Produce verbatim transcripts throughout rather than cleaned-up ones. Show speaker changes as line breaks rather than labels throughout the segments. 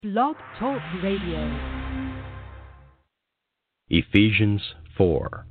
Blog Talk Radio.
Ephesians four.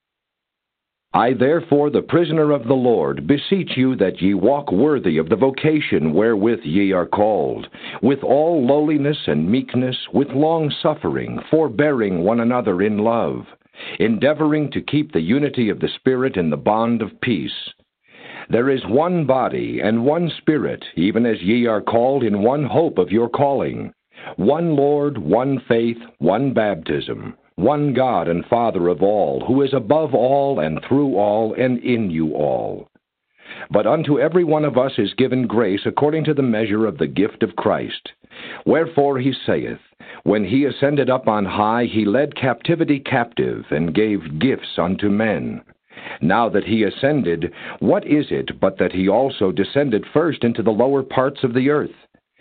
I therefore, the prisoner of the Lord, beseech you that ye walk worthy of the vocation wherewith ye are called, with all lowliness and meekness, with long-suffering, forbearing one another in love, endeavoring to keep the unity of the Spirit in the bond of peace. There is one body and one Spirit, even as ye are called in one hope of your calling, one Lord, one faith, one baptism, one God and Father of all, who is above all and through all and in you all. But unto every one of us is given grace according to the measure of the gift of Christ. Wherefore he saith, When he ascended up on high, he led captivity captive, and gave gifts unto men. Now that he ascended, what is it but that he also descended first into the lower parts of the earth?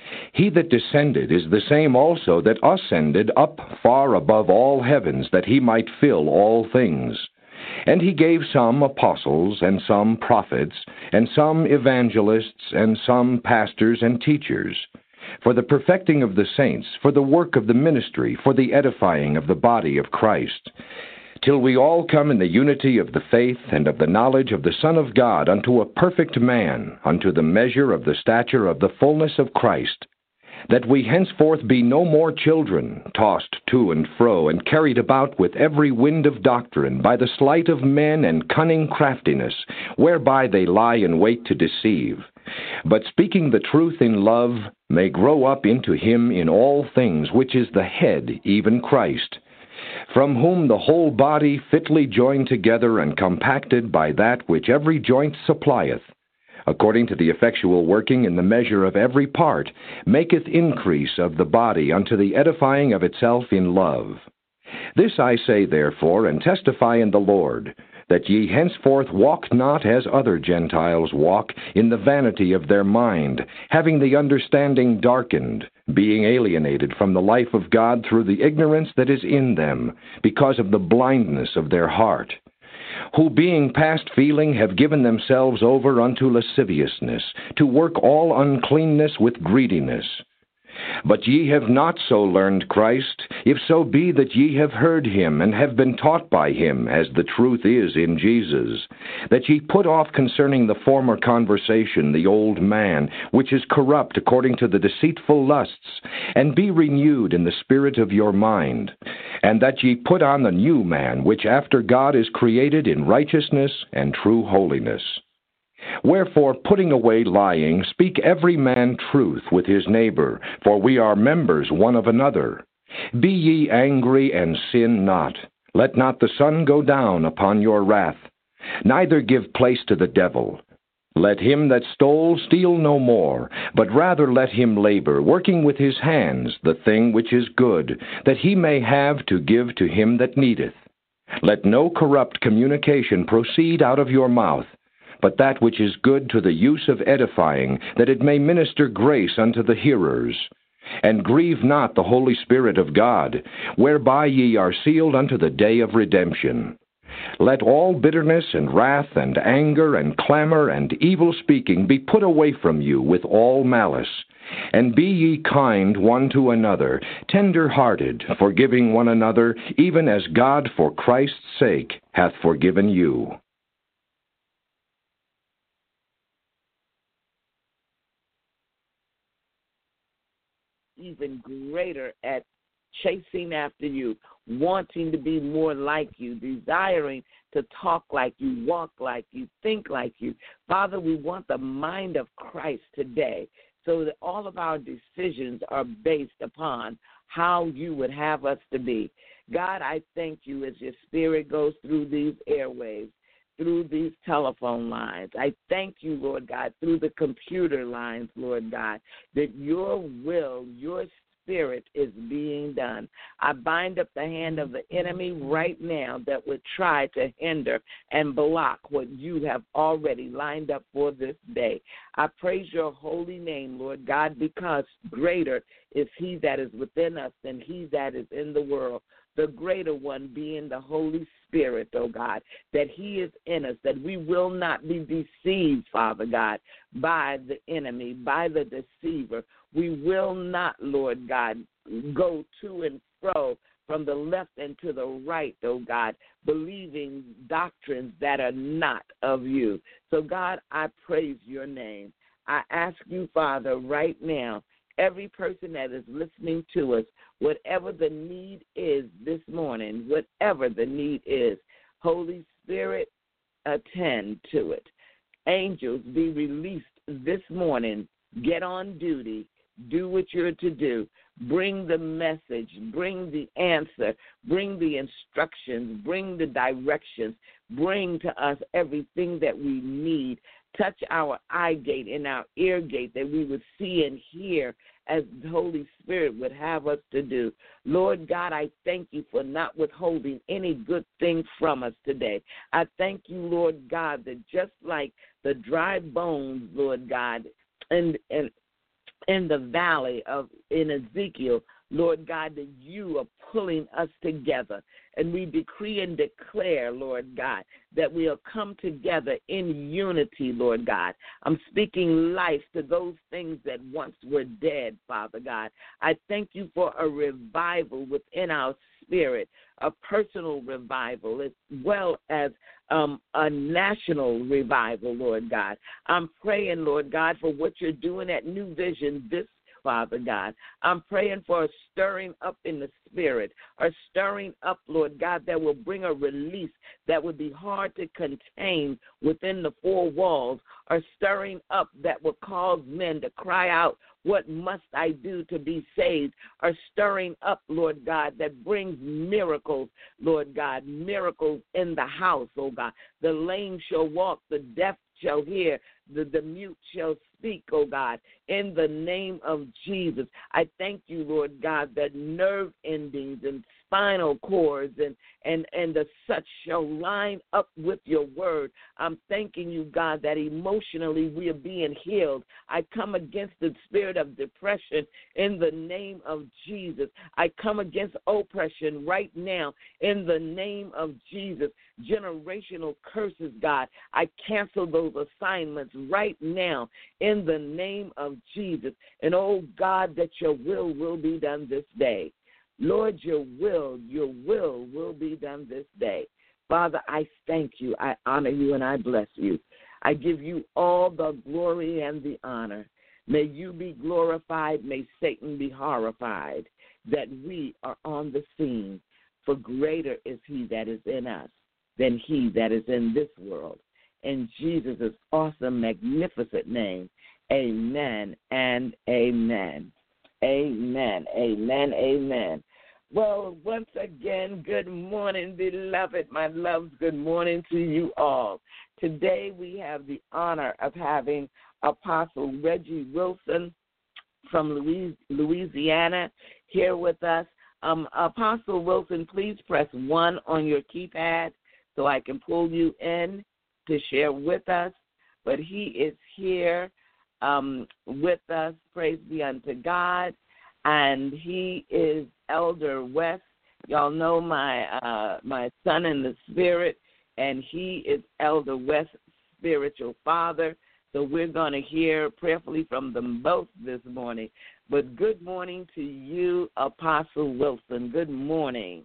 He that descended is the same also that ascended up far above all heavens, that he might fill all things. And he gave some apostles, and some prophets, and some evangelists, and some pastors and teachers, for the perfecting of the saints, for the work of the ministry, for the edifying of the body of Christ, till we all come in the unity of the faith and of the knowledge of the Son of God unto a perfect man, unto the measure of the stature of the fullness of Christ, that we henceforth be no more children, tossed to and fro, and carried about with every wind of doctrine, by the sleight of men and cunning craftiness, whereby they lie in wait to deceive, but speaking the truth in love, may grow up into him in all things, which is the head, even Christ, from whom the whole body, fitly joined together and compacted by that which every joint supplieth, according to the effectual working in the measure of every part, maketh increase of the body unto the edifying of itself in love. This I say therefore, and testify in the Lord, that ye henceforth walk not as other Gentiles walk, in the vanity of their mind, having the understanding darkened, being alienated from the life of God through the ignorance that is in them, because of the blindness of their heart, who being past feeling have given themselves over unto lasciviousness, to work all uncleanness with greediness. But ye have not so learned Christ, if so be that ye have heard him, and have been taught by him, as the truth is in Jesus, that ye put off concerning the former conversation the old man, which is corrupt according to the deceitful lusts, and be renewed in the spirit of your mind, and that ye put on the new man, which after God is created in righteousness and true holiness. Wherefore, putting away lying, speak every man truth with his neighbor, for we are members one of another. Be ye angry, and sin not. Let not the sun go down upon your wrath. Neither give place to the devil. Let him that stole steal no more, but rather let him labor, working with his hands the thing which is good, that he may have to give to him that needeth. Let no corrupt communication proceed out of your mouth, but that which is good to the use of edifying, that it may minister grace unto the hearers. And grieve not the Holy Spirit of God, whereby ye are sealed unto the day of redemption. Let all bitterness and wrath and anger and clamor and evil speaking be put away from you with all malice. And be ye kind one to another, tender-hearted, forgiving one another, even as God for Christ's sake hath forgiven you.
Even greater at chasing after you, wanting to be more like you, desiring to talk like you, walk like you, think like you. Father, we want the mind of Christ today, so that all of our decisions are based upon how you would have us to be. God, I thank you as your spirit goes through these airwaves, through these telephone lines. I thank you, Lord God, through the computer lines, Lord God, that your will, your spirit is being done. I bind up the hand of the enemy right now that would try to hinder and block what you have already lined up for this day. I praise your holy name, Lord God, because greater is he that is within us than he that is in the world. The greater one being the Holy Spirit, oh God, that he is in us, that we will not be deceived, Father God, by the enemy, by the deceiver. We will not, Lord God, go to and fro from the left and to the right, oh God, believing doctrines that are not of you. So, God, I praise your name. I ask you, Father, right now, every person that is listening to us, whatever the need is this morning, whatever the need is, Holy Spirit, attend to it. Angels, be released this morning. Get on duty. Do what you're to do. Bring the message. Bring the answer. Bring the instructions. Bring the directions. Bring to us everything that we need. Touch our eye gate and our ear gate that we would see and hear as the Holy Spirit would have us to do. Lord God, I thank you for not withholding any good thing from us today. I thank you, Lord God, that just like the dry bones, Lord God, and and in the valley of in Ezekiel, Lord God, that you are pulling us together. And we decree and declare, Lord God, that we'll come together in unity, Lord God. I'm speaking life to those things that once were dead, Father God. I thank you for a revival within our spirit, a personal revival, as well as um, a national revival, Lord God. I'm praying, Lord God, for what you're doing at New Vision this Father God. I'm praying for a stirring up in the spirit, a stirring up, Lord God, that will bring a release that would be hard to contain within the four walls, a stirring up that will cause men to cry out, what must I do to be saved? A stirring up, Lord God, that brings miracles, Lord God, miracles in the house, oh God. The lame shall walk, the deaf shall hear, the, the mute shall speak, oh God, in the name of Jesus. I thank you, Lord God, that nerve endings and spinal cords and, and, and the such shall line up with your word. I'm thanking you, God, that emotionally we are being healed. I come against the spirit of depression in the name of Jesus. I come against oppression right now in the name of Jesus. Generational curses, God, I cancel those assignments right now in the name of Jesus. And, oh, God, that your will will be done this day. Lord, your will, your will will be done this day. Father, I thank you, I honor you, and I bless you. I give you all the glory and the honor. May you be glorified, may Satan be horrified that we are on the scene, for greater is he that is in us than he that is in this world. In Jesus' awesome, magnificent name, amen and amen. Amen, amen, amen. Well, once again, good morning, beloved, my loves. Good morning to you all. Today we have the honor of having Apostle Reggie Wilson from Louisiana here with us. Um, Apostle Wilson, please press one on your keypad so I can pull you in to share with us. But he is here um, with us, praise be unto God. And he is Elder West. Y'all know my uh, my son in the spirit, and he is Elder West's spiritual father. So we're going to hear prayerfully from them both this morning. But good morning to you, Apostle Wilson. Good morning.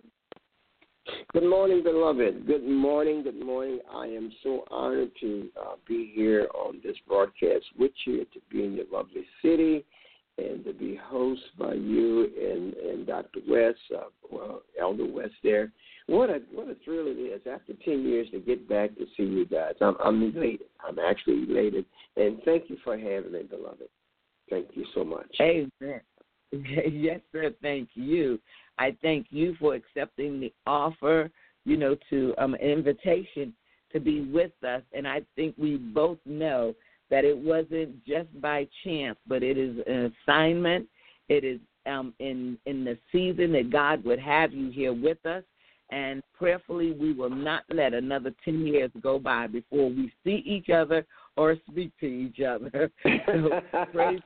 Good morning, beloved. Good morning, good morning. I am so honored to uh, be here on this broadcast with you, to be in your lovely city, and to be hosted by you and, and Doctor West, uh, well, Elder West there. What a what a thrill it is after ten years to get back to see you guys. I'm, I'm elated. I'm actually elated. And thank you for having me, beloved. Thank you so much.
Amen. Yes, sir. Thank you. I thank you for accepting the offer, you know, to um, an invitation to be with us. And I think we both know that it wasn't just by chance, but it is an assignment. It is um, in in the season that God would have you here with us. And prayerfully, we will not let another ten years go by before we see each other or speak to each other. So, praise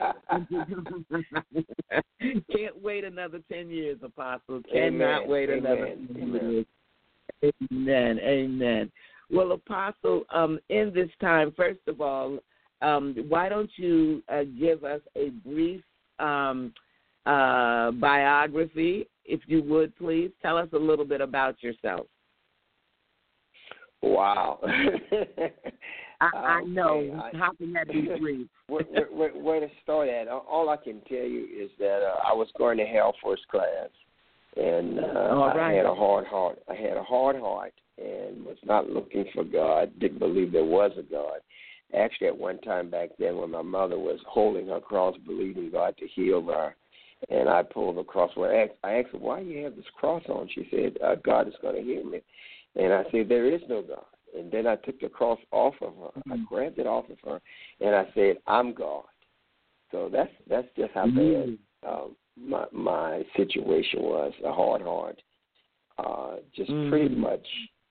Can't wait another ten years, Apostle. Cannot
Amen.
wait
Amen.
another ten
Amen.
years. Amen. Amen. Well, Apostle, um, in this time, first of all, um, why don't you uh, give us a brief um, uh, biography, if you would, please. Tell us a little bit about yourself.
Wow.
I, I know.
Okay, I,
How can that be brief?
where, where, where to start at? All I can tell you is that uh, I was going to hell first class, and uh,
All right.
I had a hard heart. I had a hard heart and was not looking for God, didn't believe there was a God. Actually, at one time back then when my mother was holding her cross, believing God to heal her, and I pulled the cross. Well, I asked, I asked her, why do you have this cross on? She said, uh, God is going to heal me. And I said, there is no God. And then I took the cross off of her. Mm-hmm. I grabbed it off of her, and I said, I'm God. So that's that's just how mm-hmm. bad um, my my situation was, a hard heart, uh, just mm-hmm. pretty much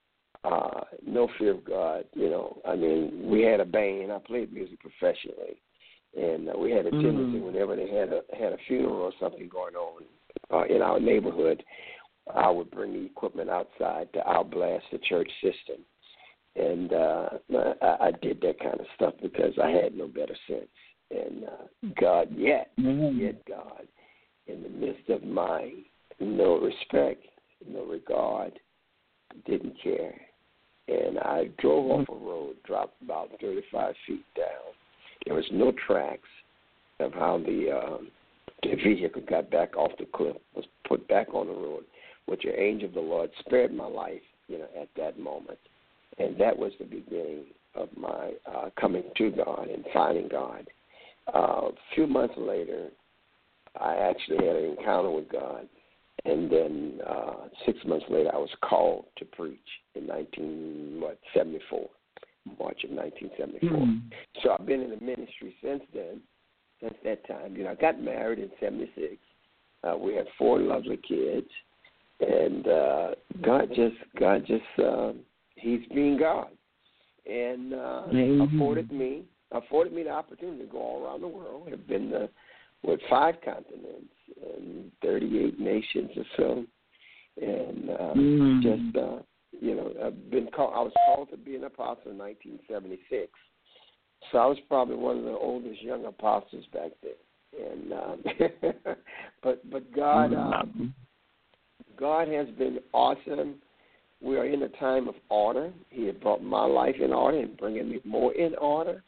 uh, no fear of God. You know, I mean, we had a band. I played music professionally, and uh, we had a mm-hmm. tendency whenever they had a had a funeral or something going on uh, in our neighborhood, I would bring the equipment outside to outblast the church system. And uh, I, I did that kind of stuff because I had no better sense. And uh, God, yet, mm-hmm. yet God, in the midst of my no respect, no regard, didn't care. And I drove mm-hmm. off a road, dropped about thirty-five feet down. There was no tracks of how the, um, the vehicle got back off the cliff, was put back on the road, which the angel of the Lord spared my life, you know, at that moment. And that was the beginning of my uh, coming to God and finding God. Uh, a few months later, I actually had an encounter with God. And then uh, six months later, I was called to preach in nineteen seventy-four, March of nineteen seventy-four. Mm-hmm. So I've been in the ministry since then, since that time. You know, I got married in seventy-six. Uh, we had four lovely kids. And uh, God just, God just, uh, He's being God, and uh, mm-hmm. afforded me afforded me the opportunity to go all around the world. I've been uh, with five continents and thirty-eight nations or so, and uh, mm-hmm. just uh, you know, I've been called. I was called to be an apostle in nineteen seventy-six, so I was probably one of the oldest young apostles back then. And um, but but God, mm-hmm. uh, God has been awesome. We are in a time of order. He had brought my life in order and bringing me more in order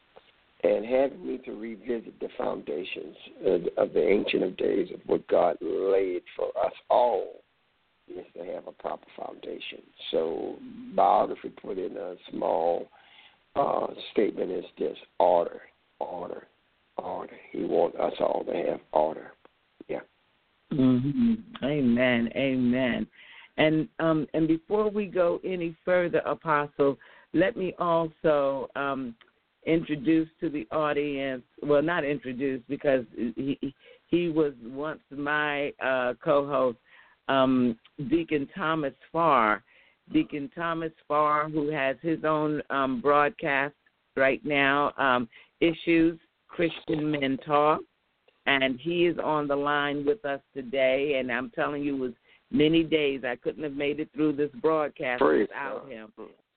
and having me to revisit the foundations of the Ancient of Days of what God laid for us all is to have a proper foundation. So biography put in a small uh, statement is this: order, order, order. He wants us all to have order. Yeah.
Mm-hmm. Amen, amen. And um, and before we go any further, Apostle, let me also um, introduce to the audience, well, not introduce because he, he was once my uh, co-host, um, Deacon Thomas Farr. Deacon Thomas Farr, who has his own um, broadcast right now, um, Issues Christian Men Talk, and he is on the line with us today, and I'm telling you, it was many days I couldn't have made it through this broadcast Praise without God. him.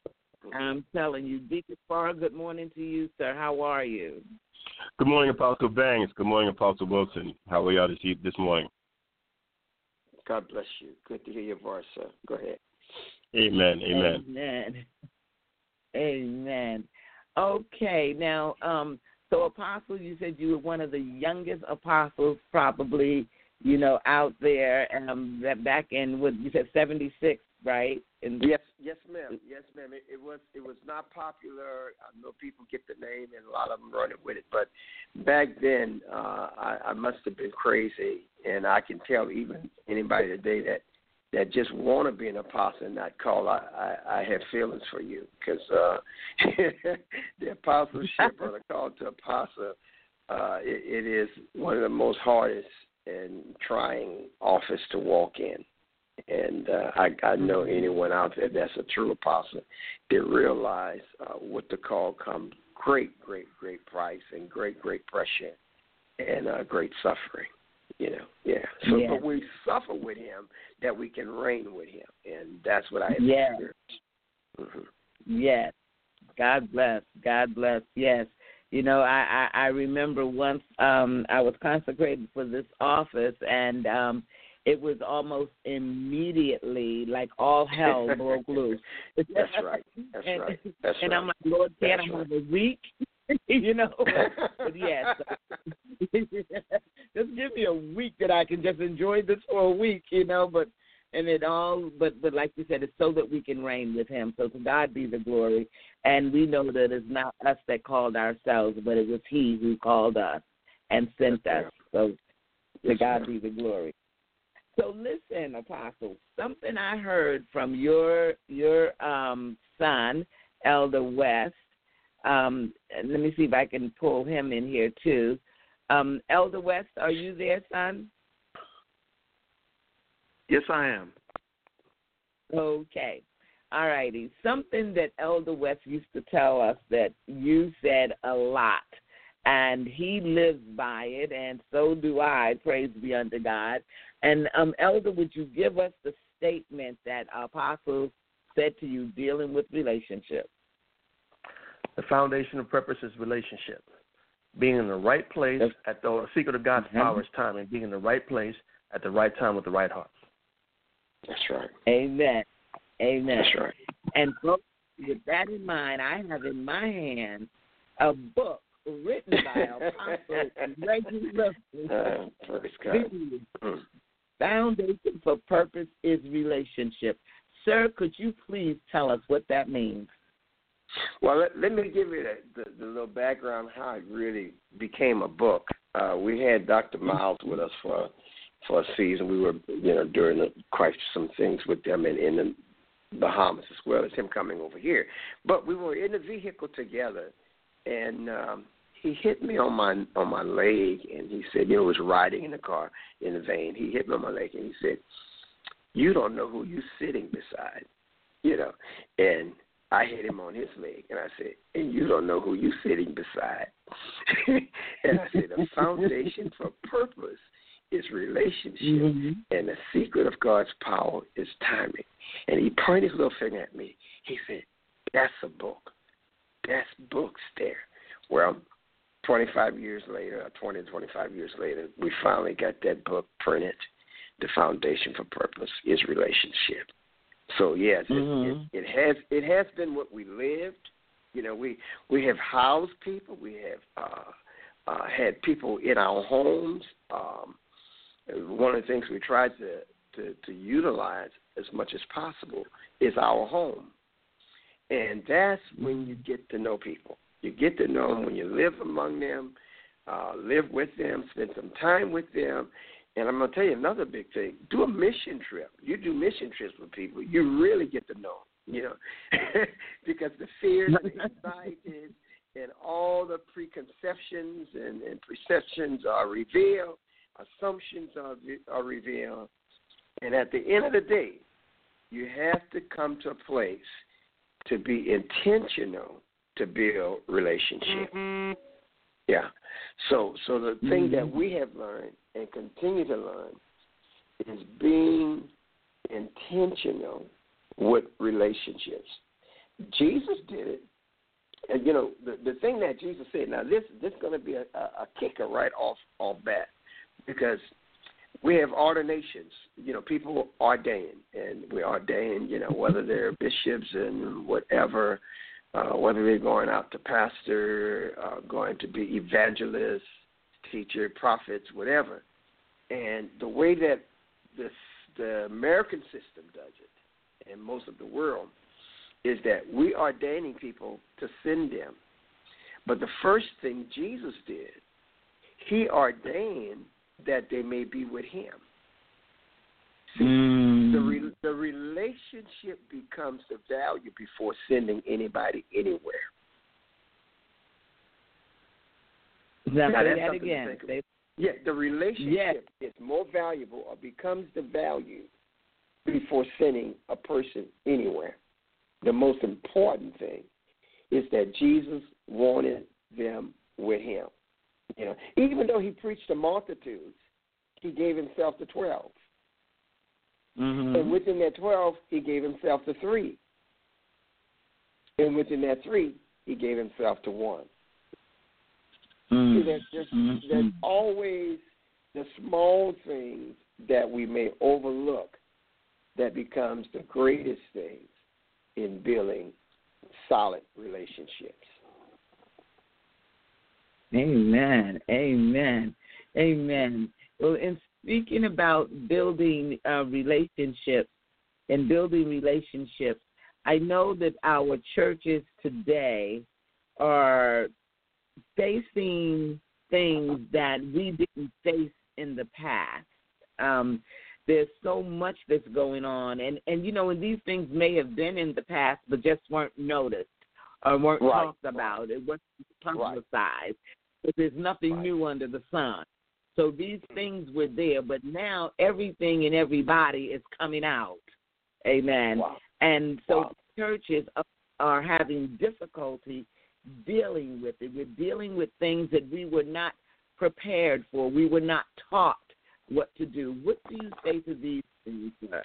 I'm telling you, Deacon Farr, good morning to you, sir. How are you?
Good morning, Apostle Banks. Good morning, Apostle Wilson. How are y'all this, this morning?
God bless you. Good to hear your voice, sir. Go ahead.
Amen. Amen.
Amen. Amen. Okay, now, um, so Apostle, you said you were one of the youngest apostles probably, you know, out there, um, that back in what you said, seventy-six, right? In
yes, yes, ma'am. Yes, ma'am. It, it was it was not popular. I know people get the name, and a lot of them running with it. But back then, uh, I, I must have been crazy, and I can tell even anybody today that that just want to be an apostle and not call. I, I, I have feelings for you because uh, the apostleship or the call to apostle, uh, it, it is one of the most hardest and trying office to walk in. And uh, I, I know anyone out there that's a true apostle, they realize uh, with the call comes great, great, great price and great, great pressure and uh, great suffering. You know, yeah. So, yeah. But we suffer with him that we can reign with him, and that's what I have
yes.
experienced. Mm-hmm.
Yes. God bless. God bless. Yes. You know, I, I, I remember once um, I was consecrated for this office, and um, it was almost immediately like all hell broke loose.
That's right. That's
and,
right. That's
and
right.
I'm like, Lord, can
That's
I have
right.
a week? You know, but yeah, so, just give me a week that I can just enjoy this for a week, you know. But and it all, but but like you said, it's so that we can reign with Him. So to God be the glory, and we know that it's not us that called ourselves, but it was He who called us and sent us. So to God be the glory. So listen, Apostle, something I heard from your your um, son, Elder West. Um, let me see if I can pull him in here too. Um, Elder West, are you there, son?
Yes, I am.
Okay. All righty. Something that Elder West used to tell us that you said a lot, and he lives by it, and so do I, praise be unto God. And, um, Elder, would you give us the statement that Apostle said to you dealing with relationships?
The foundation of purpose is relationship. Being in the right place
Yes.
at the secret of God's
Mm-hmm.
power is time, and being in the right place at the right time with the right heart.
That's right.
Amen. Amen.
That's right.
And folks, with that in mind, I have in my hand a book written by Apostle Reggie Wilson.
Uh, praise God. Mm.
Foundation for Purpose is Relationship. Sir, could you please tell us what that means?
Well, let, let me give you the, the, the little background how it really became a book. Uh, we had Doctor Miles with us for for a season. We were, you know, doing the, quite some things with them in, in the Bahamas as well as him coming over here. But we were in the vehicle together, and um, he hit me on my on my leg, and he said, you know, was riding in the car in the van. He hit me on my leg, and he said, "You don't know who you're sitting beside," you know, and I hit him on his leg, and I said, "And you don't know who you're sitting beside." And I said, the foundation for purpose is relationship, mm-hmm. and the secret of God's power is timing. And he pointed his little finger at me. He said, "That's a book. That's books there." Well, twenty-five years later, or twenty to twenty-five years later, we finally got that book printed. The foundation for purpose is relationship. So yes, mm-hmm. it, it, it has it has been what we lived. You know, we we have housed people. We have uh, uh, had people in our homes. Um, one of the things we tried to, to to utilize as much as possible is our home, and that's when you get to know people. You get to know them when you live among them, uh, live with them, spend some time with them. And I'm going to tell you another big thing. Do a mission trip. You do mission trips with people, you really get to know them, you know, because the fears and the anxieties and all the preconceptions and, and perceptions are revealed, assumptions are, are revealed. And at the end of the day, you have to come to a place to be intentional to build relationship. Mm-hmm. Yeah. So so the thing mm-hmm. that we have learned and continue to learn is being intentional with relationships. Jesus did it. And, you know, the, the thing that Jesus said, now this this is going to be a, a kicker right off, off bat, because we have ordinations. You know, people ordain, and we ordain, you know, whether they're bishops and whatever, Uh, whether they're going out to pastor, uh, going to be evangelists, teacher, prophets, whatever. And the way that this, the American system does it, and most of the world, is that we ordaining people to send them. But the first thing Jesus did, he ordained that they may be with him. See, mm. the, re- the relationship becomes the value before sending anybody anywhere.
Now, now, say that again. They...
Yeah, the relationship yes. is more valuable or becomes the value before sending a person anywhere. The most important thing is that Jesus wanted them with him. You know, even though he preached to multitudes, he gave himself to twelve. Mm-hmm. And within that twelve, he gave himself to three. And within that three, he gave himself to one. Mm. See, there's, there's, mm-hmm. there's always the small things that we may overlook that becomes the greatest things in building solid relationships.
Amen. Amen. Amen. Well, in speaking about building uh, relationships and building relationships, I know that our churches today are facing things that we didn't face in the past. Um, there's so much that's going on, and, and you know, and these things may have been in the past, but just weren't noticed or weren't
right.
talked about. It wasn't publicized.
Right.
But there's nothing
right.
new under the sun. So these things were there, but now everything and everybody is coming out. Amen.
Wow.
And so
wow.
churches are having difficulty dealing with it. We're dealing with things that we were not prepared for. We were not taught what to do. What do you say to these things, sir?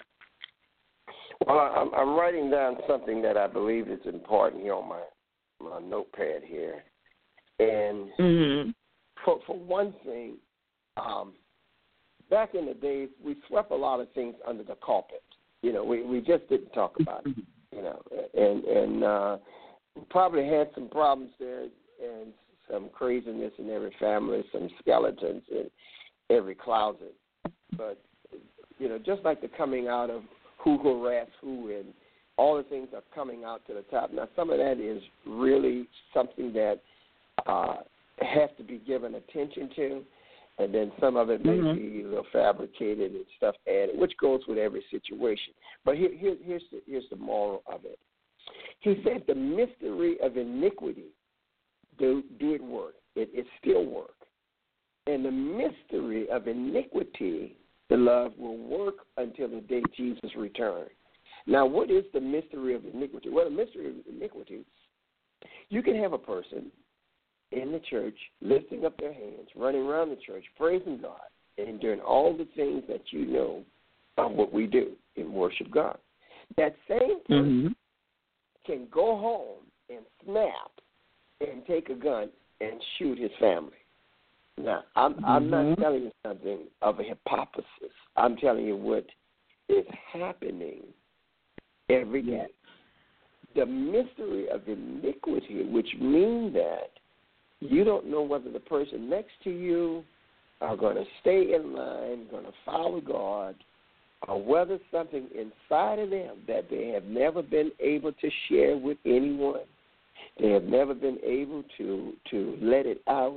Well, I'm, I'm writing down something that I believe is important here on my, my notepad here. And
mm-hmm.
for, for one thing, um, back in the days, we swept a lot of things under the carpet. You know, we, we just didn't talk about it, you know, and, and uh, we probably had some problems there and some craziness in every family, some skeletons in every closet. But, you know, just like the coming out of who harassed who and all the things are coming out to the top. Now, some of that is really something that uh, has to be given attention to, and then some of it may mm-hmm. be a little fabricated and stuff added, which goes with every situation. But here, here, here's, the, here's the moral of it. He said the mystery of iniquity, do, do it work. It, it still work. And the mystery of iniquity, the love will work until the day Jesus returns. Now, what is the mystery of iniquity? Well, the mystery of iniquity, you can have a person in the church lifting up their hands, running around the church, praising God, and doing all the things that you know of what we do in worship God. That same person mm-hmm. can go home and snap and take a gun and shoot his family. Now, I'm, mm-hmm. I'm not telling you something of a hypothesis. I'm telling you what is happening every day. The mystery of iniquity, which means that you don't know whether the person next to you are going to stay in line, going to follow God, or whether something inside of them that they have never been able to share with anyone, they have never been able to, to let it out,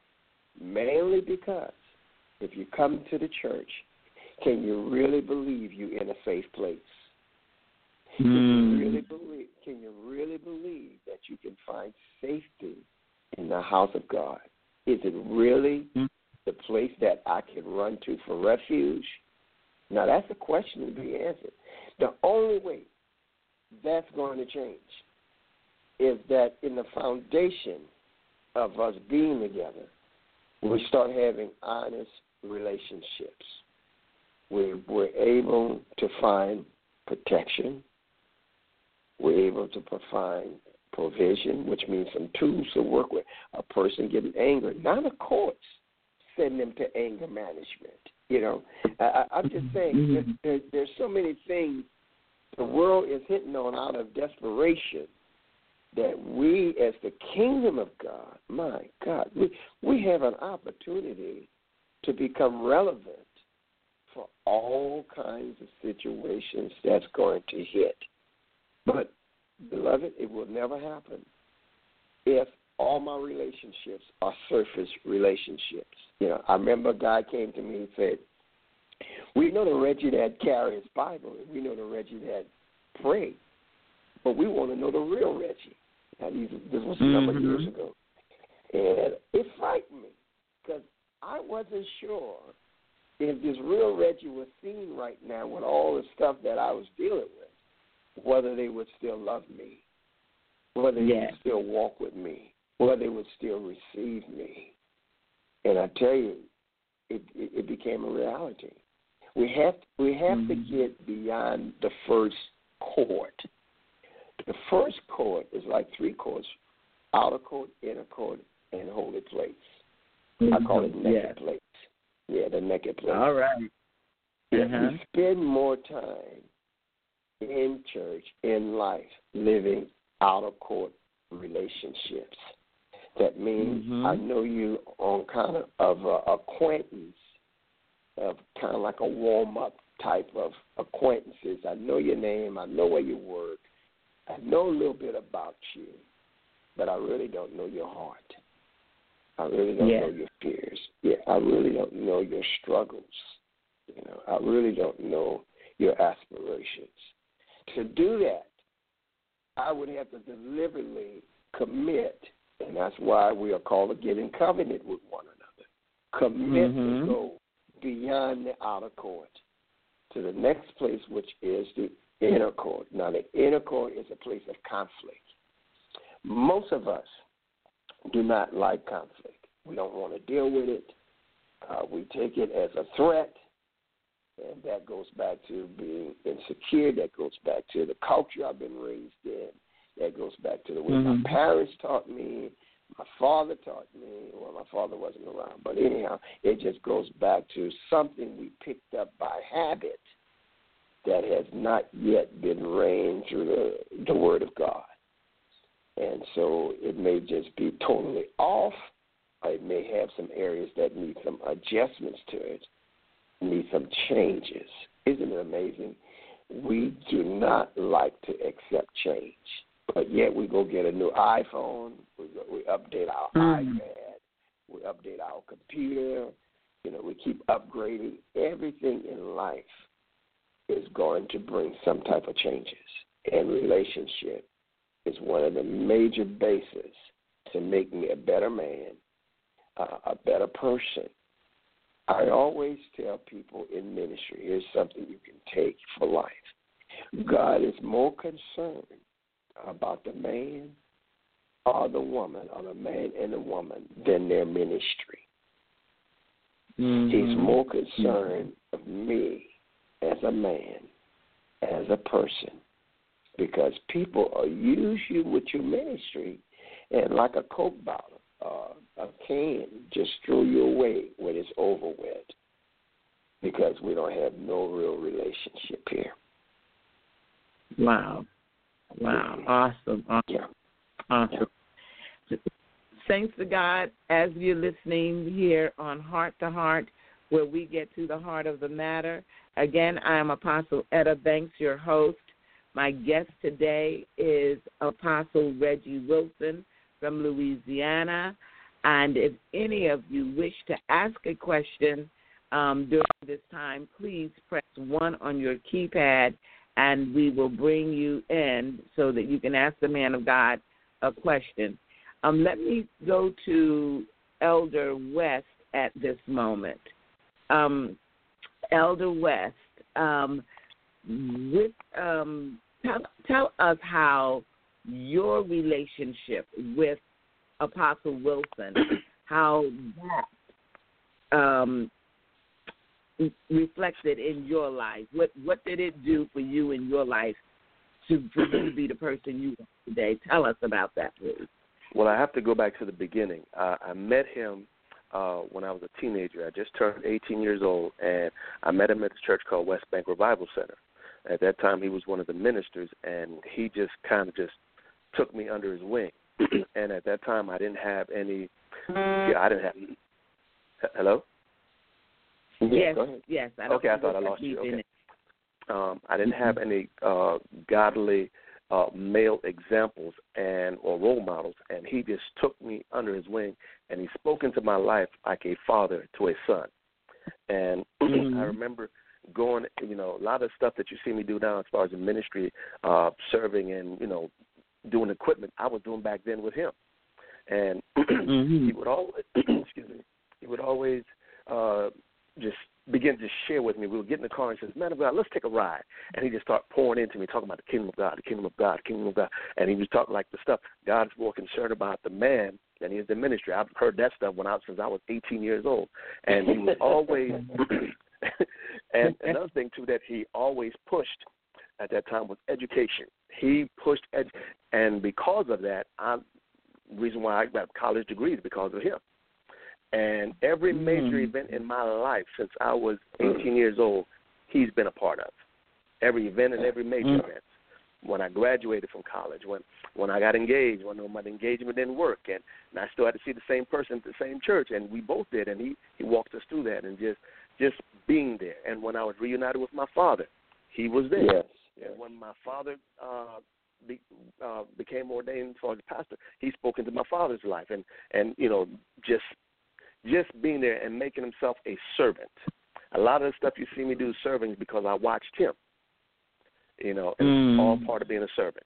mainly because if you come to the church, can you really believe you're in a safe place? Mm. Can you really believe, can you really believe that you can find safety in the house of God? Is it really mm. the place that I can run to for refuge? Now, that's a question to be answered. The only way that's going to change is that in the foundation of us being together, we start having honest relationships. We, we're able to find protection. We're able to find provision, which means some tools to work with. A person getting angry, not the courts send them to anger management. You know, I, I'm just saying mm-hmm. there, there, there's so many things the world is hitting on out of desperation that we, as the kingdom of God, my God, we, we have an opportunity to become relevant for all kinds of situations that's going to hit. But, beloved, it will never happen if all my relationships are surface relationships. You know, I remember a guy came to me and said, we know the Reggie that carries his Bible, and we know the Reggie that pray, but we want to know the real Reggie. Now, these, this was a number of years ago. And it frightened me because I wasn't sure if this real Reggie was seen right now with all the stuff that I was dealing with, whether they would still love me, whether they
yeah.
would still walk with me, whether they would still receive me. And I tell you, it, it, it became a reality. We have we have mm-hmm. to get beyond the first court. The first court is like three courts: outer court, inner court, and holy place.
Mm-hmm.
I call it naked
yes.
place. Yeah, the naked place.
All right.
If
uh-huh.
we spend more time in church, in life, living out of court relationships, that means
mm-hmm.
I know you on kind of, of uh, acquaintance, of kind of like a warm-up type of acquaintances. I know your name. I know where you work. I know a little bit about you, but I really don't know your heart. I really don't
yes.
know your fears. Yeah, I really don't know your struggles. You know, I really don't know your aspirations. To do that, I would have to deliberately commit, and that's why we are called to get in covenant with one another. Commit
mm-hmm.
to go beyond the outer court to the next place, which is the inner court. Now, the inner court is a place of conflict. Most of us do not like conflict. We don't want to deal with it. Uh, we take it as a threat, and that goes back to being insecure. That goes back to the culture I've been raised in. That goes back to the way
mm-hmm.
my parents taught me, my father taught me. Well, my father wasn't around, but anyhow, it just goes back to something we picked up by habit that has not yet been reined through the, the Word of God. And so it may just be totally off, or it may have some areas that need some adjustments to it, need some changes. Isn't it amazing? We do not like to accept change, but yet we go get a new iPhone, we, go, we update our mm. iPad, we update our computer, you know, we keep upgrading. Everything in life is going to bring some type of changes, and relationship is one of the major bases to make me a better man, uh, a better person. I always tell people in ministry, here's something you can take for life. God is more concerned about the man or the woman, or the man and the woman, than their ministry. Mm-hmm. He's more concerned of me as a man, as a person, because people will use you with your ministry, and like a Coke bottle, uh, a can, just throw you away when it's over with, because we don't have no real relationship here.
Wow. Wow. Awesome. Awesome.
Yeah.
Awesome. Yeah. Thanks to God, as you're listening here on Heart to Heart, where we get to the heart of the matter. Again, I am Apostle Etta Banks, your host. My guest today is Apostle Reggie Wilson from Louisiana. And if any of you wish to ask a question um, during this time, please press one on your keypad, and we will bring you in so that you can ask the man of God a question. Um, let me go to Elder West at this moment. Um, Elder West, um, with um, tell, tell us how your relationship with Apostle Wilson, how that um, reflected in your life. What what did it do for you in your life to for you to be the person you are today? Tell us about that, please.
Well, I have to go back to the beginning. Uh, I met him uh, when I was a teenager. I just turned eighteen years old, and I met him at this church called West Bank Revival Center. At that time, he was one of the ministers, and he just kind of just took me under his wing. And at that time, I didn't have any. Yeah, I didn't have. Hello.
Yeah,
yes.
Go ahead.
Yes. I don't
okay, I thought I lost you. Okay. Um, I didn't have any uh, godly uh, male examples and or role models, and he just took me under his wing, and he spoke into my life like a father to a son. And mm-hmm. I remember going, you know, a lot of stuff that you see me do now as far as in ministry, uh, serving and, you know, doing equipment, I was doing back then with him. And mm-hmm. he would always, excuse me, he would always uh, just begin to share with me. We would get in the car and says, man of God, let's take a ride. And he just started pouring into me, talking about the kingdom of God, the kingdom of God, the kingdom of God. And he was talking like the stuff, God's more concerned about the man than he is the ministry. I've heard that stuff when I, since I was eighteen years old. And he was always, and another thing, too, that he always pushed at that time was education. He pushed, ed- and because of that, I reason why I got college degrees because of him. And every major
mm.
event in my life since I was eighteen years old, he's been a part of. Every event and every major
mm.
event. When I graduated from college, when when I got engaged, when my engagement didn't work, and, and I still had to see the same person at the same church, and we both did, and he, he walked us through that, and just just being there. And when I was reunited with my father, he was there.
Yes, yes.
And when my father uh, be, uh, became ordained for the pastor, he spoke into my father's life, and, and you know, just just being there and making himself a servant. A lot of the stuff you see me do serving is because I watched him. You know, and
mm.
it's all part of being a servant.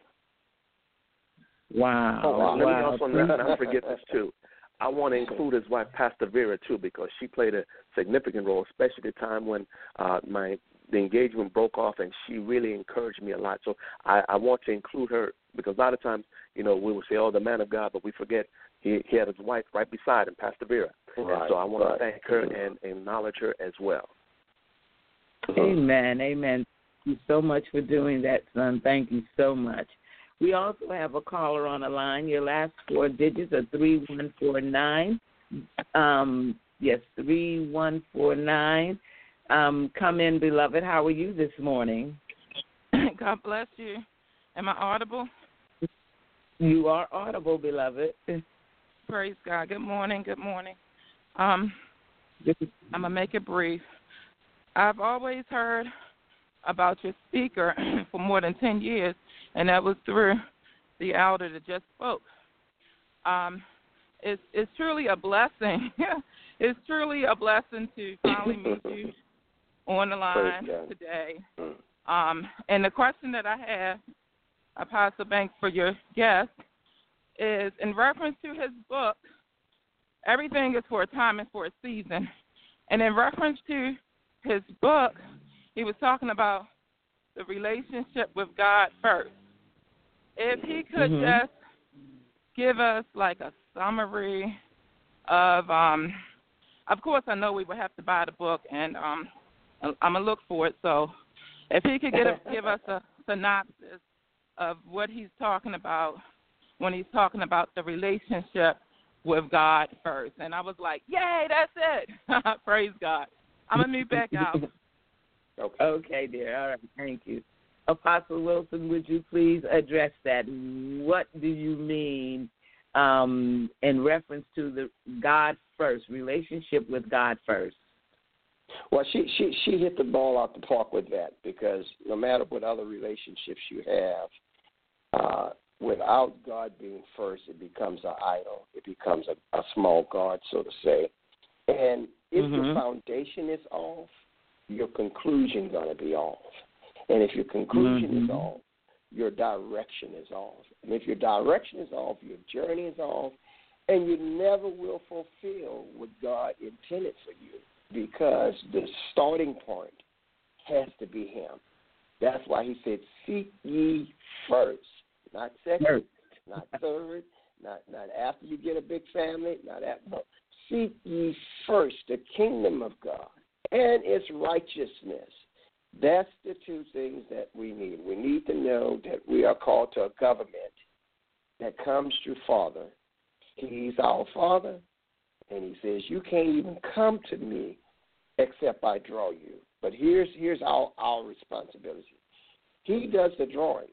Wow.
Oh, wow. Let
wow.
me also not, not forget this, too. I want to include his wife, Pastor Vera, too, because she played a significant role, especially at the time when uh, my the engagement broke off, and she really encouraged me a lot. So I, I want to include her because a lot of times, you know, we will say, oh, the man of God, but we forget he, he had his wife right beside him, Pastor Vera.
Right,
and so I want
right.
to thank her and acknowledge her as well.
Amen. Amen. Thank you so much for doing that, son. Thank you so much. We also have a caller on the line. Your last four digits are three one four nine. Um, yes, three one four nine. Um, come in, beloved. How are you this morning?
God bless you. Am I audible?
You are audible, beloved.
Praise God. Good morning. Good morning. Um, I'm going to make it brief. I've always heard about your speaker for more than ten years, and that was through the elder that just spoke. Um, it's, it's truly a blessing. It's truly a blessing to finally meet you on the line today. Um, and the question that I have, Apostle Banks, for your guest is in reference to his book, Everything is for a Time and for a Season. And in reference to his book, he was talking about the relationship with God first. If he could mm-hmm. just give us like a summary of, um, of course, I know we would have to buy the book, and um, I'm going to look for it. So if he could get a, give us a synopsis of what he's talking about when he's talking about the relationship with God first. And I was like, yay, that's it. Praise God. I'm going to move back out.
Okay. Okay, dear. All right. Thank you. Apostle Wilson, would you please address that? What do you mean um, in reference to the God first, relationship with God first?
Well, she, she, she hit the ball out the park with that because no matter what other relationships you have, uh, without God being first, it becomes an idol. It becomes a, a small God, so to say. And if mm-hmm. your foundation is off, your conclusion going to be off. And if your conclusion mm-hmm. is off, your direction is off. And if your direction is off, your journey is off, and you never will fulfill what God intended for you because the starting point has to be him. That's why he said, seek ye first, not second, first. not third, not, not after you get a big family, not after. No. Seek ye first the kingdom of God and its righteousness. That's the two things that we need. We need to know that we are called to a government that comes through Father. He's our Father, and he says, you can't even come to me except I draw you. But here's here's our, our responsibility. He does the drawing,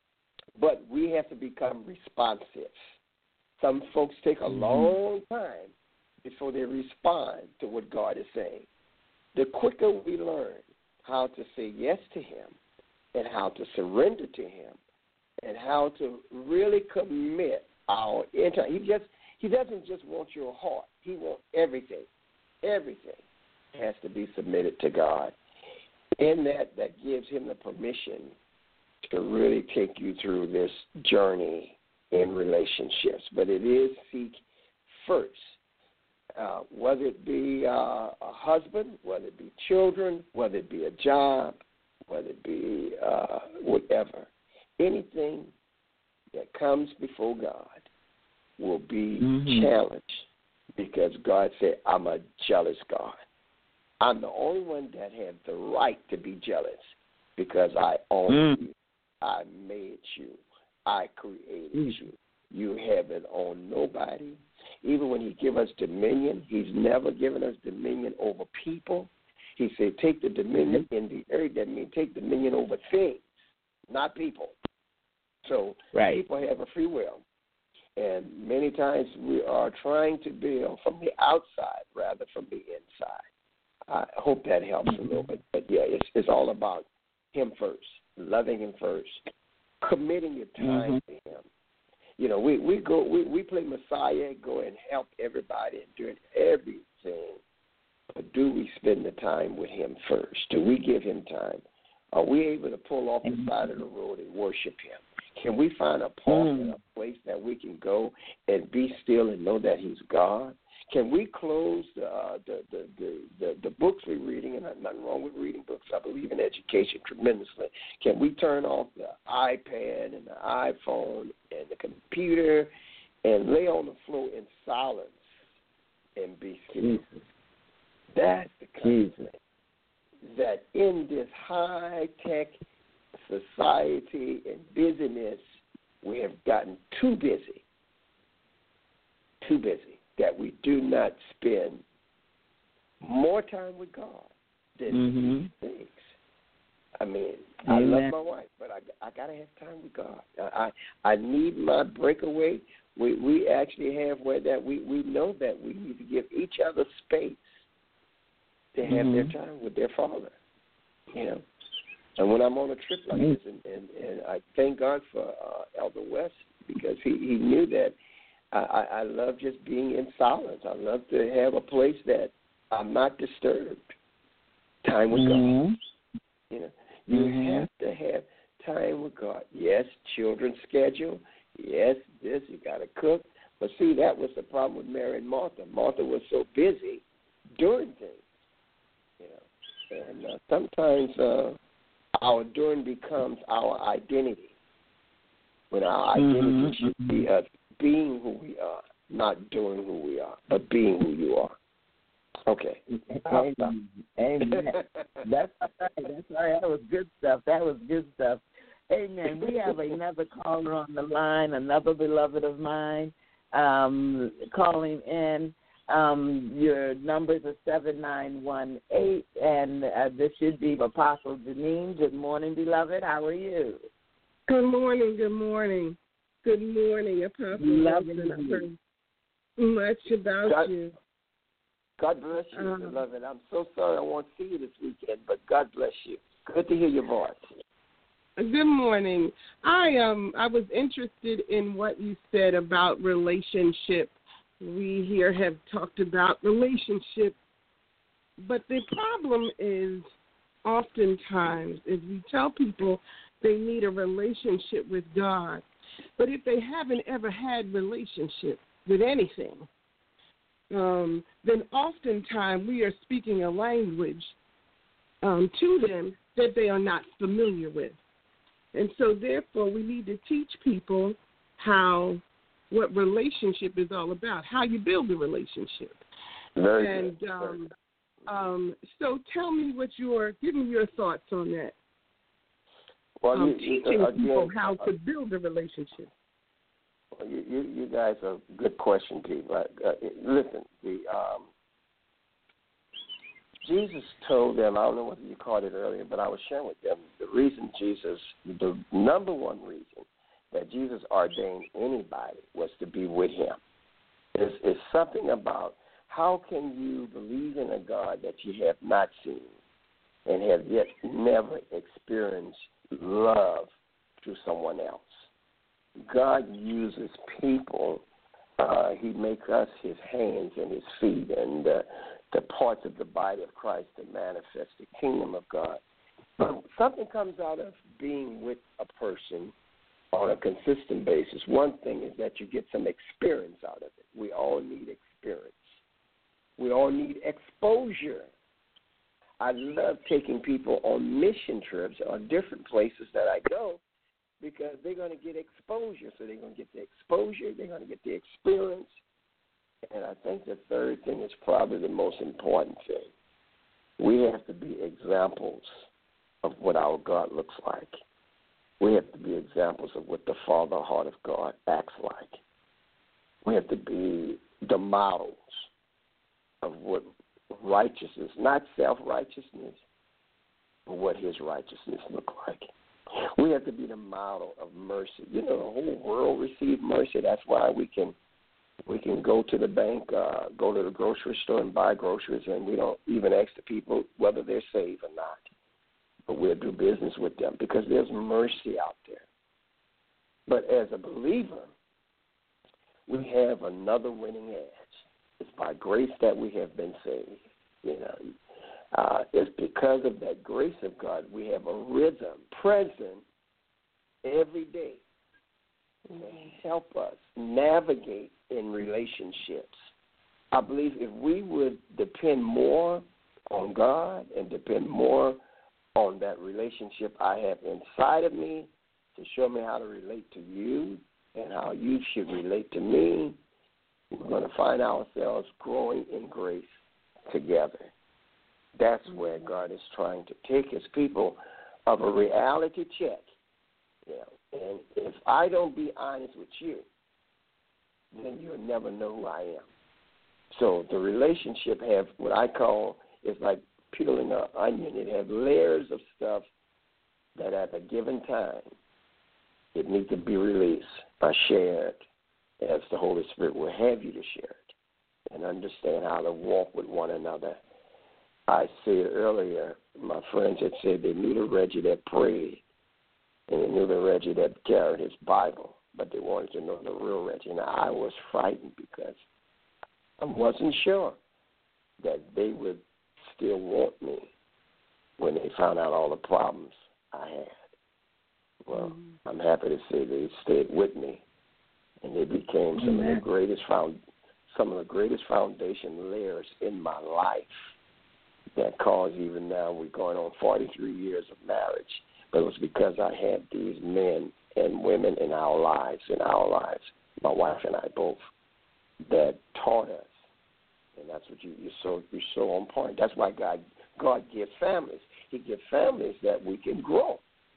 but we have to become responsive. Some folks take a long time before they respond to what God is saying. The quicker we learn how to say yes to him and how to surrender to him and how to really commit our entire, he just he doesn't just want your heart. He wants everything. Everything has to be submitted to God. In that, that gives him the permission to really take you through this journey in relationships. But it is seek first. Uh, whether it be uh, a husband, whether it be children, whether it be a job, whether it be uh, whatever, anything that comes before God will be mm-hmm. challenged because God said, I'm a jealous God. I'm the only one that has the right to be jealous because I own mm. you. I made you. I created mm. you. You haven't owned nobody. Even when he give us dominion, he's never given us dominion over people. He said, take the dominion in the earth. That means take dominion over things, not people. So
right.
people have a free will. And many times we are trying to build from the outside rather from the inside. I hope that helps a little bit. But, yeah, it's, it's all about him first, loving him first, committing your time mm-hmm. to him. You know, we, we go we, we play Messiah, go and help everybody and doing everything. But do we spend the time with him first? Do we give him time? Are we able to pull off the side of the road and worship him? Can we find a park mm. and a place that we can go and be still and know that he's God? Can we close the, uh, the, the, the, the, the books we're reading, and there's nothing wrong with reading books. I believe in education tremendously. Can we turn off the iPad and the iPhone and the computer and lay on the floor in silence and be still? That's the kind of thing that in this high-tech society and busyness, we have gotten too busy, too busy, that we do not spend more time with God than
mm-hmm.
these things. I mean, Amen. I love my wife, but I, I got to have time with God. I, I I need my breakaway. We we actually have where that we, we know that we need to give each other space to have mm-hmm. their time with their Father, you know. And when I'm on a trip like this, and, and, and I thank God for uh, Elder West, because he, he knew that I, I, I love just being in silence. I love to have a place that I'm not disturbed. Time with mm-hmm. God. You know, you mm-hmm. have to have time with God. Yes, children's schedule. Yes, this, you got to cook. But see, that was the problem with Mary and Martha. Martha was so busy doing things. You know, and uh, sometimes uh, our doing becomes our identity, when our identity mm-hmm. should be us being who we are, not doing who we are, but being who you are. Okay.
Amen. Amen. That's all right. That's all right. That was good stuff. That was good stuff. Amen. We have another caller on the line, another beloved of mine, um, calling in. Um, your numbers are seven nine one eight, and uh, this should be Apostle Janine. Good morning, beloved. How are you?
Good morning. Good morning. Good morning, Apostle.
Love
you. I've heard much about
God,
you.
God bless you,
um,
beloved. I'm so sorry I won't see you this weekend, but God bless you. Good to hear your voice.
Good morning. I um I was interested in what you said about relationship. We here have talked about relationship, but the problem is oftentimes is we tell people they need a relationship with God, but if they haven't ever had relationship with anything, um, then oftentimes we are speaking a language um, to them that they are not familiar with. And so therefore we need to teach people how what relationship is all about, how you build a relationship.
Very
and
good.
Um, um, so tell me what your, give me your thoughts on that.
Well,
um,
you,
teaching
you, again,
people how
uh,
to build a relationship.
Well, you, you, you guys are a good question, people. Uh, listen, the um, Jesus told them, I don't know what you called it earlier, but I was sharing with them the reason Jesus, the number one reason that Jesus ordained anybody was to be with him. It's, it's something about how can you believe in a God that you have not seen and have yet never experienced love through someone else. God uses people. Uh, he makes us his hands and his feet and uh, the parts of the body of Christ to manifest the kingdom of God. But something comes out of being with a person on a consistent basis. One thing is that you get some experience out of it. We all need experience. We all need exposure. I love taking people on mission trips or different places that I go because they're going to get exposure. So they're going to get the exposure, they're going to get the experience. And I think the third thing is probably the most important thing. We have to be examples of what our God looks like. We have to be examples of what the Father heart of God acts like. We have to be the models of what righteousness, not self-righteousness, but what his righteousness look like. We have to be the model of mercy. You know, the whole world receives mercy. That's why we can we can go to the bank, uh, go to the grocery store and buy groceries, and we don't even ask the people whether they're saved or not. But we'll do business with them because there's mercy out there. But as a believer, we have another winning edge. It's by grace that we have been saved. You know, uh, it's because of that grace of God we have a rhythm present every day to help us navigate in relationships. I believe if we would depend more on God and depend more on that relationship I have inside of me to show me how to relate to you and how you should relate to me, we're going to find ourselves growing in grace together. That's where God is trying to take his people of a reality check. You know, and if I don't be honest with you, then you'll never know who I am. So the relationship have what I call is like peeling an onion. It has layers of stuff that at a given time it needs to be released or shared as the Holy Spirit will have you to share it and understand how to walk with one another. I said earlier, my friends had said they knew the Reggie that prayed and they knew the Reggie that carried his Bible, but they wanted to know the real Reggie. Now, I was frightened because I wasn't sure that they would still want me when they found out all the problems I had. Well, mm-hmm. I'm happy to say they stayed with me, and they became some Amen. of the greatest found, some of the greatest foundation layers in my life. That caused even now we're going on forty-three years of marriage, but it was because I had these men and women in our lives, in our lives, my wife and I both, that taught us. And that's what you, you're so you're so on point. That's why God God gives families. He gives families that we can grow.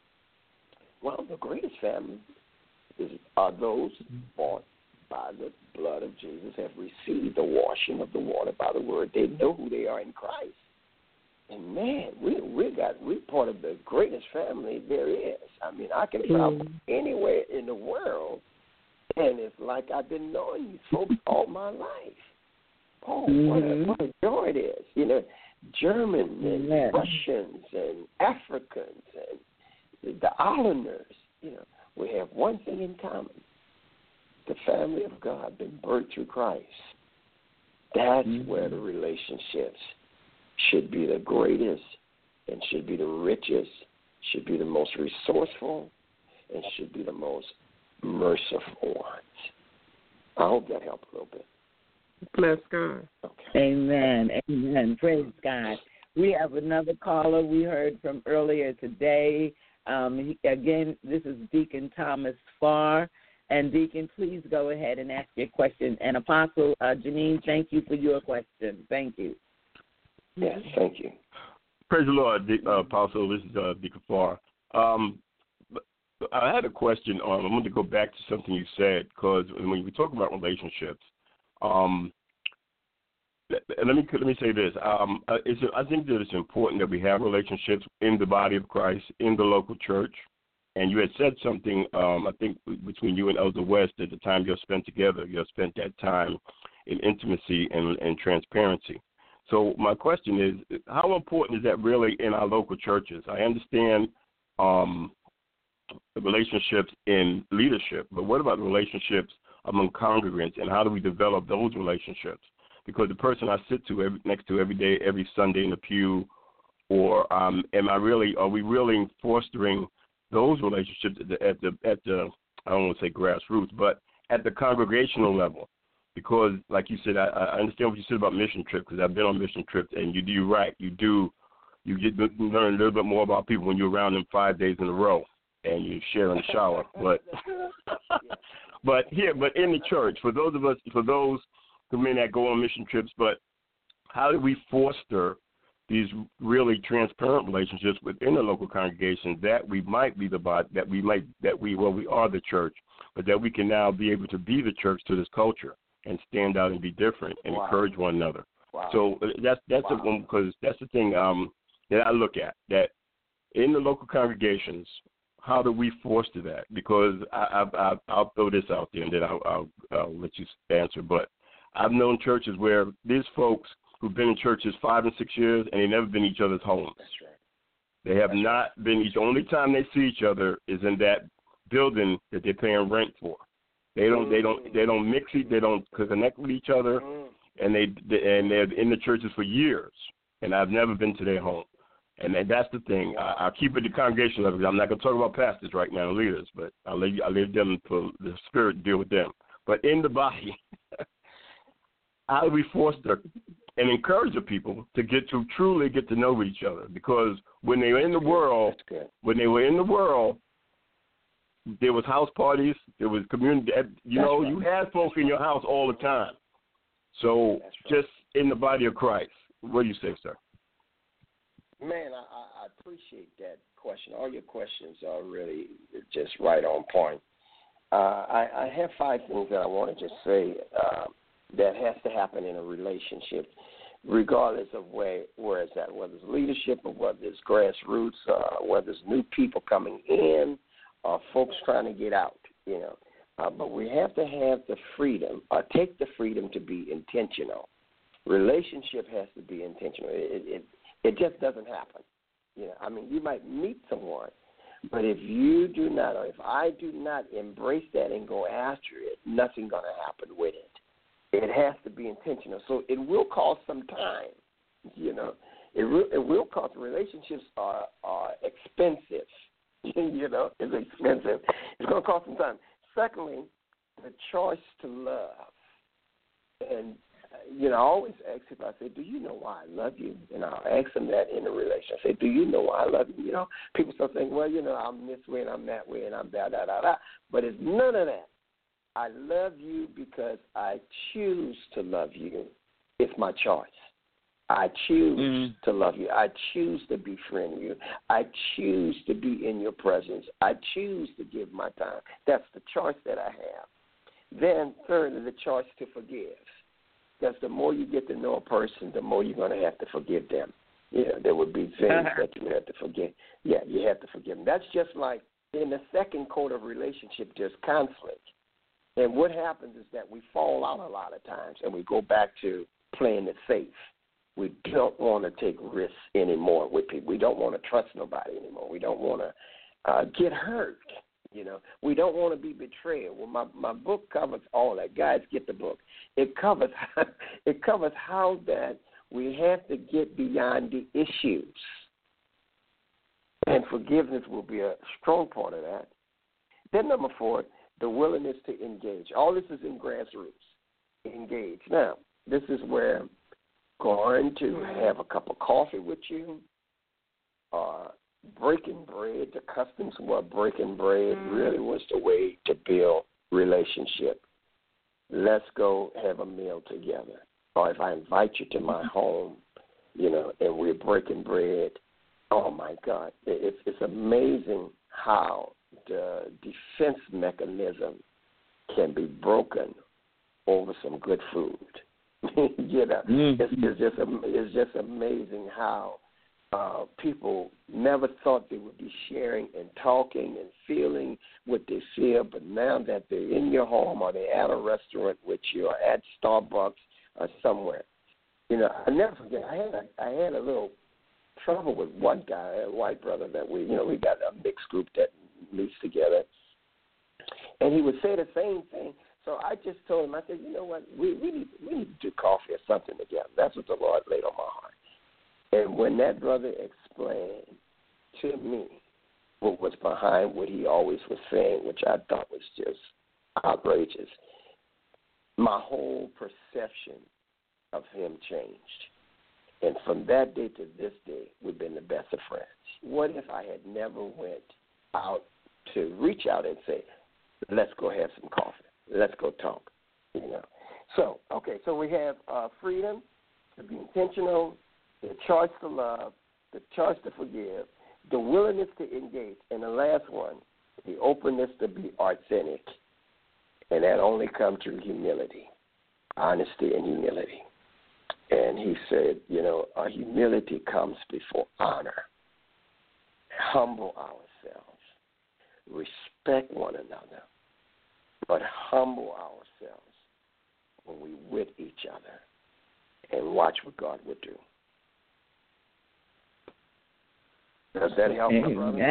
Well, the greatest family is are those bought by the blood of Jesus, have received the washing of the water by the word. They know who they are in Christ. And man, we we got we part of the greatest family there is. I mean, I can travel mm. anywhere in the world, and it's like I've been knowing you folks all my life. Oh, mm-hmm. what, a, what a joy it is. You know, Germans and yeah. Russians and Africans and the islanders, you know, we have one thing in common. The family of God been birthed through Christ. That's mm-hmm. where the relationships should be the greatest and should be the richest, should be the most resourceful, and should be the most merciful ones. I hope that helped a little bit.
Bless God.
Okay.
Amen. Amen. Praise God. We have another caller we heard from earlier today. Um, he, again, this is Deacon Thomas Farr. And, Deacon, please go ahead and ask your question. And, Apostle uh, Janine, thank you for your question. Thank you.
Yes, thank you.
Praise the Lord, uh, Apostle. This is uh, Deacon Farr. Um, I had a question. On, I want to go back to something you said, because when we talk about relationships, um, let me let me say this. Um, it's, I think that it's important that we have relationships in the body of Christ, in the local church. And you had said something, um, I think, between you and Elder West, at the time you've spent together, you've spent that time in intimacy and, and transparency. So my question is, how important is that really in our local churches? I understand um, the relationships in leadership, but what about the relationships among congregants, and how do we develop those relationships? Because the person I sit to every, next to every day, every Sunday in the pew, or um, am I really, are we really fostering those relationships at the, at the, at the, I don't want to say grassroots, but at the congregational level? Because, like you said, I, I understand what you said about mission trips, because I've been on mission trips, and you do right. You do, you get you learn a little bit more about people when you're around them five days in a row, and you share in the shower. But, but here, but in the church, for those of us, for those who may not go on mission trips, but how do we foster these really transparent relationships within the local congregation, that we might be the body, that we might, that we, well, we are the church, but that we can now be able to be the church to this culture and stand out and be different and
wow.
encourage one another.
Wow.
So that's that's
wow.
the because that's the thing um, that I look at, that in the local congregations, how do we foster that? Because I, I, I, I'll throw this out there and then I'll, I'll, I'll let you answer. But I've known churches where there's folks who've been in churches five and six years and they never been in each other's homes.
That's right.
They have
That's
not
right.
been. The only time they see each other is in that building that they're paying rent for. They don't. Mm. They don't. They don't mix it. They don't connect with each other, mm. and they, they and they're in the churches for years. And I've never been to their home. And that's the thing. I, I'll keep it to congregation level because I'm not going to talk about pastors right now, leaders, but I'll leave, I'll leave them for the Spirit to deal with them. But in the body, how do we foster and encourage the people to get to truly get to know each other? Because when they were in the world, when they were in the world, there was house parties, there was community. You know, right. You had folk in your house all the time. So right. Just in the body of Christ, what do you say, sir?
Man, I, I appreciate that question. All your questions are really just right on point. Uh, I, I have five things that I want to just say uh, that has to happen in a relationship, regardless of where, where it's at, whether it's leadership or whether it's grassroots, uh, whether it's new people coming in or folks trying to get out, you know. Uh, but we have to have the freedom, or take the freedom to be intentional. Relationship has to be intentional. It, it, It just doesn't happen. You know, I mean, you might meet someone, but if you do not, or if I do not embrace that and go after it, nothing's going to happen with it. It has to be intentional. So it will cost some time. You know, it will, it will cost. Relationships are are expensive. You know, it's expensive. It's going to cost some time. Secondly, the choice to love. And you know, I always ask if I say, do you know why I love you? And I'll ask them that in a relationship. I say, do you know why I love you? You know, people start saying, well, you know, I'm this way and I'm that way and I'm da, da, da, da. But it's none of that. I love you because I choose to love you. It's my choice. I choose mm. to love you. I choose to befriend you. I choose to be in your presence. I choose to give my time. That's the choice that I have. Then, thirdly, the choice to forgive. Because the more you get to know a person, the more you're going to have to forgive them. You know, there would be things that you have to forgive. Yeah, you have to forgive them. That's just like in the second code of relationship, there's conflict. And what happens is that we fall out a lot of times, and we go back to playing it safe. We don't want to take risks anymore with people. We don't want to trust nobody anymore. We don't want to uh, get hurt. You know, we don't want to be betrayed. Well, my, my book covers all that. Guys, get the book. It covers it covers how that we have to get beyond the issues, and forgiveness will be a strong part of that. Then number four, the willingness to engage. All this is in grassroots. Engage. Now, this is where going to have a cup of coffee with you, uh, breaking bread, the customs were breaking bread really was the way to build relationship. Let's go have a meal together. Or if I invite you to my home, you know, and we're breaking bread, oh, my God. It's, it's amazing how the defense mechanism can be broken over some good food. you know, mm-hmm. it's, it's, just, it's just amazing how Uh, people never thought they would be sharing and talking and feeling what they feel, but now that they're in your home or they're at a restaurant with you or at Starbucks or somewhere, you know, I never forget. I had a, I had a little trouble with one guy, a white brother that we, you know, we got a mixed group that meets together, and he would say the same thing. So I just told him, I said, you know what, we we need we need to do coffee or something together. That's what the Lord laid on my heart. And when that brother explained to me what was behind what he always was saying, which I thought was just outrageous, my whole perception of him changed. And from that day to this day, we've been the best of friends. What if I had never went out to reach out and say, let's go have some coffee, let's go talk, you know? So, okay, so we have uh, freedom to be intentional, the choice to love, the choice to forgive, the willingness to engage, and the last one, the openness to be authentic. And that only comes through humility, honesty and humility. And he said, you know, our humility comes before honor. Humble ourselves. Respect one another. But humble ourselves when we with each other. And watch what God will do. Does that help, my brother?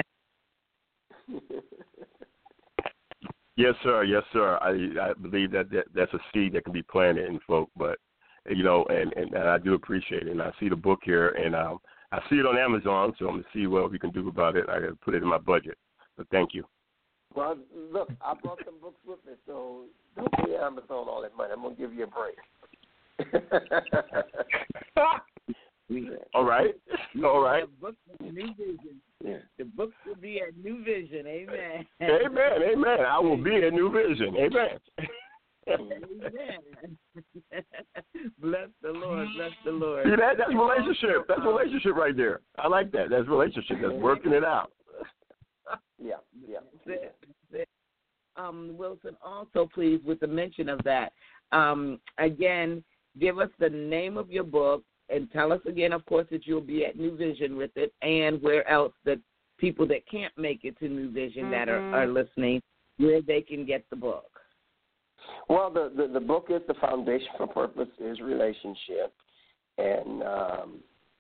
Yes, sir. Yes, sir. I, I believe that, that that's a seed that can be planted in folk, but, you know, and, and, and I do appreciate it. And I see the book here, and um, I see it on Amazon, so I'm going to see what we can do about it. I got to put it in my budget. But thank you.
Well, look, I brought some books with me, so don't pay Amazon all that money. I'm going to give you a break.
All right. All right.
The book will be New Vision.
Yeah.
The book will be at New Vision. Amen.
Amen. Amen. I will be at New Vision. Amen.
Amen. Bless the Lord. Bless the Lord.
See, that, that's relationship. That's relationship right there. I like that. That's relationship. That's working it out.
Yeah. Yeah.
That's it. That's it. Um, Wilson, also, please, with the mention of that, um, again, give us the name of your book. And tell us again, of course, that you'll be at New Vision with it, and where else the people that can't make it to New Vision mm-hmm. that are, are listening, where they can get the book.
Well, the, the, the book is The Foundation for Purpose is Relationship, and um,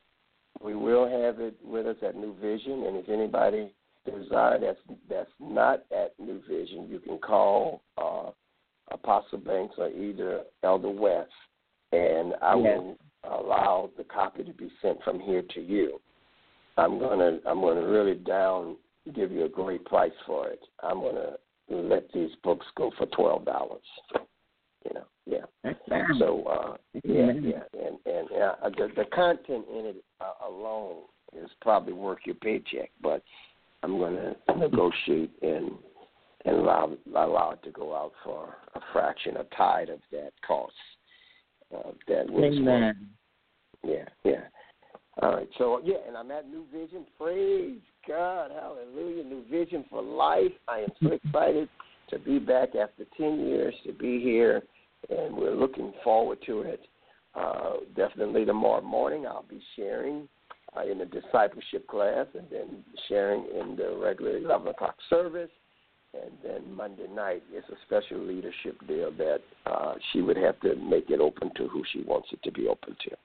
we will have it with us at New Vision. And if anybody desires that's, that's not at New Vision, you can call uh, Apostle Banks or either Elder West, and I yes. will allow the copy to be sent from here to you. I'm gonna I'm gonna really down give you a great price for it. I'm gonna let these books go for twelve dollars. You know, yeah. So uh, yeah, yeah, and and uh, the the content in it uh, alone is probably worth your paycheck, but I'm gonna negotiate and and allow allow it to go out for a fraction, a tithe of that cost. Uh, that was
Amen.
Yeah, yeah. All right. So, yeah, and I'm at New Vision. Praise God. Hallelujah. New Vision for life. I am so excited to be back after ten years, to be here, and we're looking forward to it. Uh, definitely tomorrow morning I'll be sharing uh, in the discipleship class and then sharing in the regular eleven o'clock service. And then Monday night is a special leadership deal that uh, she would have to make it open to who she wants it to be open to.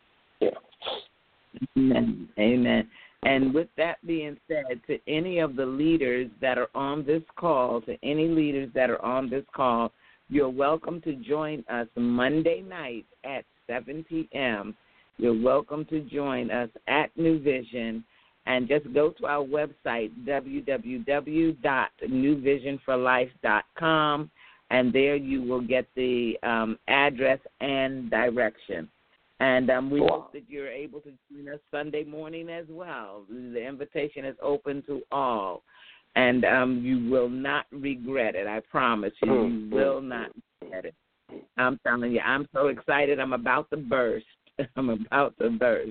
Yeah.
Amen. Amen. And with that being said, to any of the leaders that are on this call, to any leaders that are on this call, you're welcome to join us Monday night at seven p.m. You're welcome to join us at New Vision. And just go to our website, w w w dot new vision for life dot com, and there you will get the um, address and direction. And um, we hope that you're able to join us Sunday morning as well. The invitation is open to all, and um, you will not regret it. I promise you, you will not regret it. I'm telling you, I'm so excited. I'm about to burst. I'm about to burst.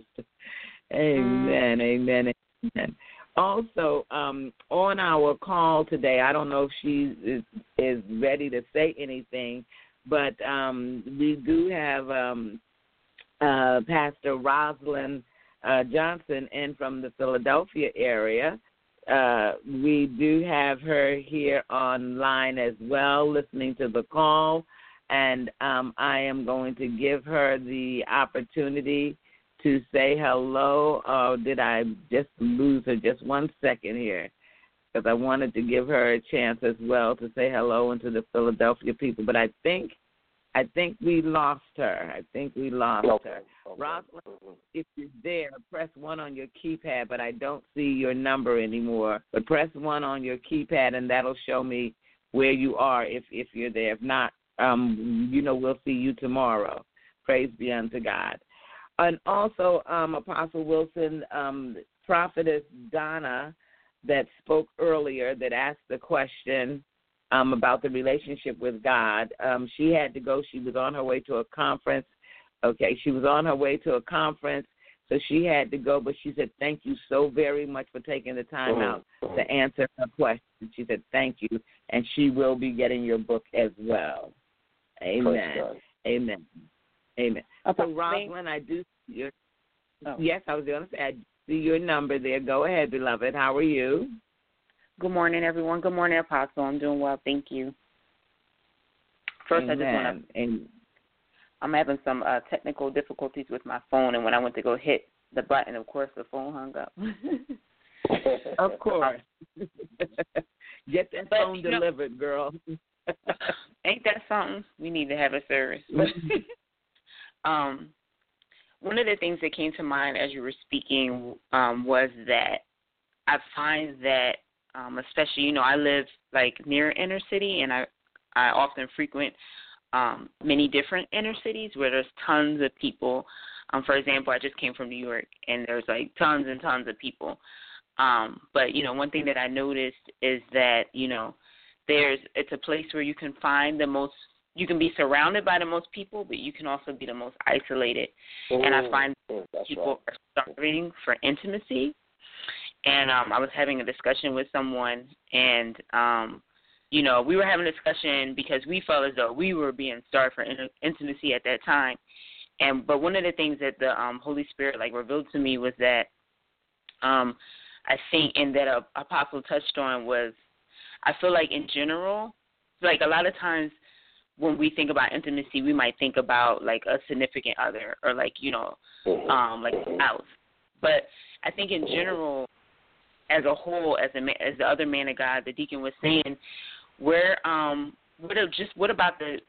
Amen, amen, amen. Also, um, on our call today, I don't know if she is, is ready to say anything, but um, we do have um, uh, Pastor Rosalind uh, Johnson in from the Philadelphia area. Uh, we do have her here online as well, listening to the call, and um, I am going to give her the opportunity to say hello. Or did I just lose her? Just one second here, because I wanted to give her a chance as well to say hello and to the Philadelphia people. But I think, I think we lost her. I think we lost
okay.
her. Okay. Rosalind, if you're there, press one on your keypad. But I don't see your number anymore. But press one on your keypad, and that'll show me where you are if if you're there. If not, um, you know, we'll see you tomorrow. Praise be unto God. And also, um, Apostle Wilson, um, Prophetess Donna that spoke earlier that asked the question um, about the relationship with God. Um, she had to go. She was on her way to a conference. Okay, she was on her way to a conference. so she had to go. But she said, thank you so very much for taking the time
mm-hmm.
out to answer her question. She said, thank you, and she will be getting your book as well. Amen. Amen. Amen.
Okay.
So, Rosalind, I do see your,
oh.
yes, I was going to say, I see your number there. Go ahead, beloved. How are you?
Good morning, everyone. Good morning, Apostle. I'm doing well. Thank you. First,
Amen.
I just want to,
Amen.
I'm having some uh, technical difficulties with my phone, and when I went to go hit the button, of course, the phone hung up.
Of course. Get that
but,
phone delivered, know, girl.
Ain't that something? We need to have a service. um, one of the things that came to mind as you were speaking um, was that I find that, um, especially, you know, I live like near inner city, and I, I often frequent um, many different inner cities where there's tons of people. Um, for example, I just came from New York, and there's like tons and tons of people. Um, but, you know, one thing that I noticed is that, you know, there's it's a place where you can find the most, you can be surrounded by the most people, but you can also be the most isolated.
Mm,
and I find
mm,
people
right.
are starving for intimacy. And um, I was having a discussion with someone, and, um, you know, we were having a discussion because we felt as though we were being starved for in- intimacy at that time. And but one of the things that the um, Holy Spirit, like, revealed to me was that um, I think, and that a Apostle touched on was, I feel like in general, like a lot of times when we think about intimacy, we might think about like a significant other or like, you know, um, like a spouse. But I think in general, as a whole, as a as the other man of God, the deacon was saying, where um, what just what about the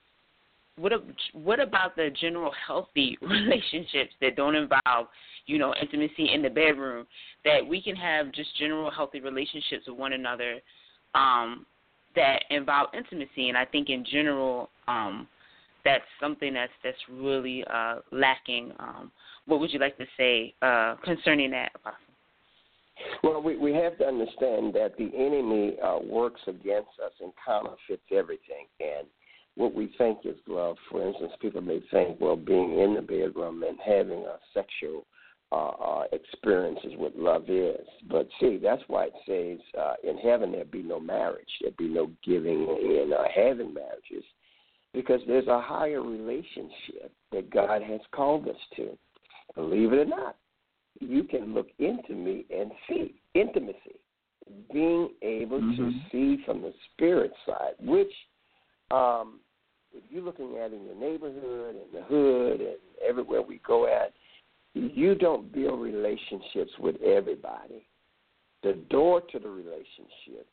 what what about the general healthy relationships that don't involve, you know, intimacy in the bedroom, that we can have just general healthy relationships with one another um, that involve intimacy. And I think in general, um, that's something that's that's really uh, lacking. Um, what would you like to say uh, concerning that, Apostle?
Well, we, we have to understand that the enemy uh, works against us and counterfeits everything. And what we think is love, for instance, people may think, well, being in the bedroom and having a sexual uh, uh, experience is what love is. But see, that's why it says uh, in heaven there'd be no marriage. There'd be no giving in uh, having marriages, because there's a higher relationship that God has called us to. Believe it or not, you can look into me and see intimacy, being able mm-hmm. to see from the spirit side, which um, if you're looking at in your neighborhood, in the hood, and everywhere we go at, you don't build relationships with everybody. The door to the relationship.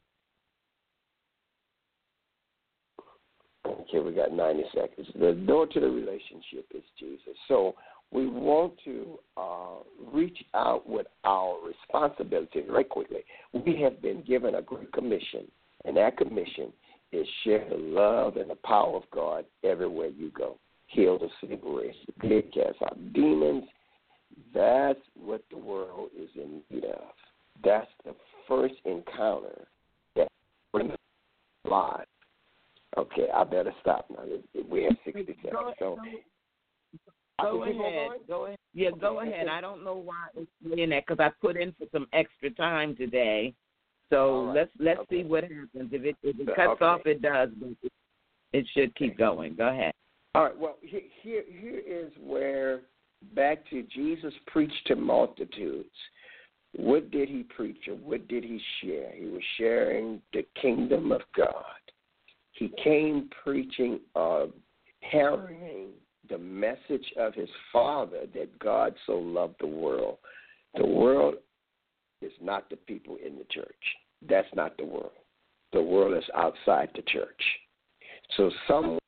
Okay, we got ninety seconds. The door to the relationship is Jesus. So we want to uh, reach out with our responsibility very quickly. We have been given a great commission, and that commission is share the love and the power of God everywhere you go. Heal the sick, raise the dead, cast out demons. That's what the world is in need of. That's the first encounter that brings life. Okay, I better stop now. We have sixty seconds. So.
Go ahead. Go ahead. Yeah, go ahead. I don't know why it's doing that because I put in for some extra time today. So right. let's let's okay. see what happens. If it if it cuts okay. off, it does. But it, it should keep going. Go ahead.
All right. Well, here here here is where back to Jesus preached to multitudes. What did he preach or what did he share? He was sharing the kingdom of God. He came preaching of heralding the message of his Father that God so loved the world. The world is not the people in the church. That's not the world. The world is outside the church. So someone